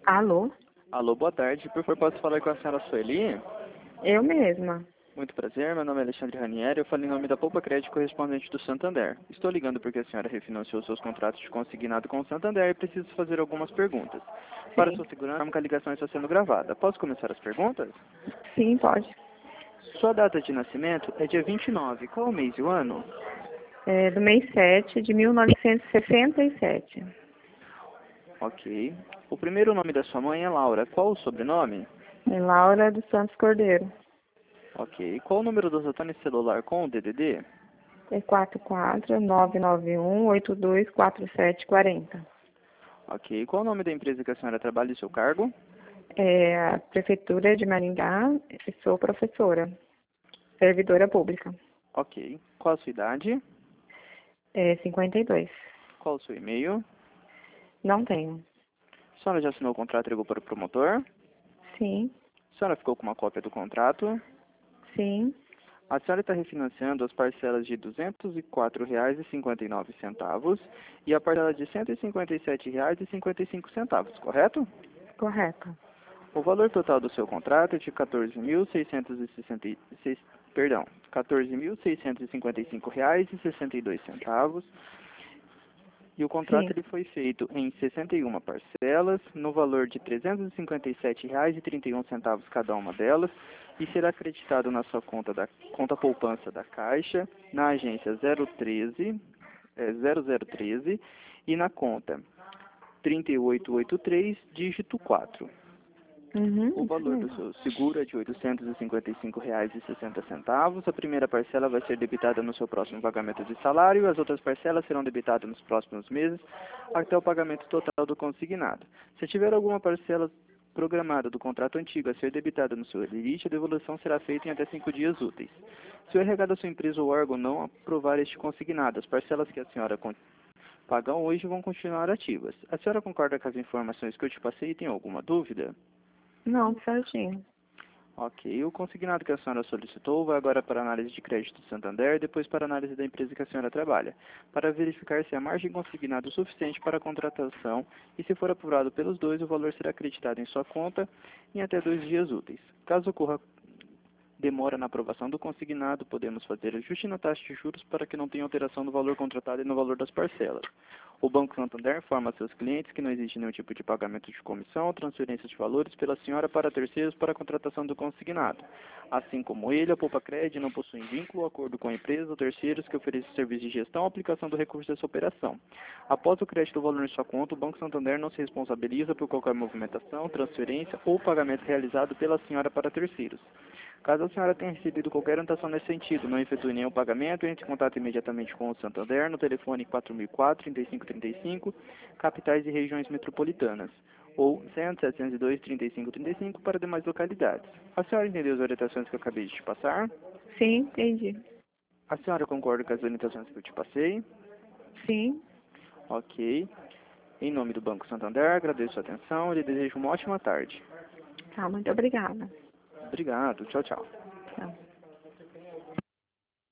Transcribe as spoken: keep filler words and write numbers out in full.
Alô? Alô, boa tarde. Por favor, posso falar com a senhora Sueli? Eu mesma. Muito prazer, meu nome é Alexandre Ranieri, eu falo em nome da Poupa Crédito correspondente do Santander. Estou ligando porque a senhora refinanciou seus contratos de consignado com o Santander e preciso fazer algumas perguntas. Para Sim. sua segurança, a ligação está sendo gravada. Posso começar as perguntas? Sim, pode. Sua data de nascimento é dia vinte e nove. Qual o mês e o ano? É do mês sete de mil novecentos e sessenta e sete. Ok. O primeiro nome da sua mãe é Laura. Qual o sobrenome? É Laura dos Santos Cordeiro. Ok. Qual o número do seu telefone celular com o D D D? É quatro quatro nove nove um oito dois quatro sete quatro zero. Ok. Qual o nome da empresa que a senhora trabalha e seu cargo? É a Prefeitura de Maringá. Eu sou professora. Servidora pública. Ok. Qual a sua idade? É cinquenta e dois. Qual o seu e-mail? Não tenho. A senhora já assinou o contrato e ligou para o promotor? Sim. A senhora ficou com uma cópia do contrato? Sim. A senhora está refinanciando as parcelas de duzentos e quatro reais e cinquenta e nove centavos e a parcela de cento e cinquenta e sete reais e cinquenta e cinco centavos, correto? Correto. O valor total do seu contrato é de quatorze mil seiscentos e sessenta e seis, perdão, quatorze mil seiscentos e cinquenta e cinco reais e sessenta e dois centavos. E o contrato Sim. ele foi feito em sessenta e uma parcelas, no valor de trezentos e cinquenta e sete reais e trinta e um centavos cada uma delas, e será acreditado na sua conta da conta poupança da Caixa, na agência zero treze, é, zero zero treze e na conta trinta e oito oitenta e três, dígito quatro. Uhum, O isso valor do mesmo. seu seguro é de oitocentos e cinquenta e cinco reais e sessenta centavos. A primeira parcela vai ser debitada no seu próximo pagamento de salário e as outras parcelas serão debitadas nos próximos meses até o pagamento total do consignado. Se tiver alguma parcela programada do contrato antigo a ser debitada no seu limite, a devolução será feita em até cinco dias úteis. Se o R H da sua empresa ou órgão não aprovar este consignado, as parcelas que a senhora pagam hoje vão continuar ativas. A senhora concorda com as informações que eu te passei e tem alguma dúvida? Não, certinho. Ok. O consignado que a senhora solicitou vai agora para a análise de crédito do Santander e depois para a análise da empresa que a senhora trabalha, para verificar se a margem consignada é suficiente para a contratação e, se for aprovado pelos dois, o valor será acreditado em sua conta em até dois dias úteis. Caso ocorra demora na aprovação do consignado, podemos fazer ajuste na taxa de juros para que não tenha alteração no valor contratado e no valor das parcelas. O Banco Santander informa a seus clientes que não existe nenhum tipo de pagamento de comissão ou transferência de valores pela senhora para terceiros para a contratação do consignado. Assim como ele, a Poupa Crédito não possui vínculo ou acordo com a empresa ou terceiros que ofereçam serviço de gestão ou aplicação do recurso dessa operação. Após o crédito do valor em sua conta, o Banco Santander não se responsabiliza por qualquer movimentação, transferência ou pagamento realizado pela senhora para terceiros. Caso a senhora tenha recebido qualquer orientação nesse sentido, não efetue nenhum pagamento, entre em contato imediatamente com o Santander no telefone quatro mil e quatro, trinta e cinco trinta e cinco, capitais e regiões metropolitanas, ou cem, setecentos e dois, trinta e cinco trinta e cinco para demais localidades. A senhora entendeu as orientações que eu acabei de te passar? Sim, entendi. A senhora concorda com as orientações que eu te passei? Sim. Ok. Em nome do Banco Santander, agradeço a atenção e lhe desejo uma ótima tarde. Tá, muito obrigada. Obrigado. Tchau, tchau. Tchau.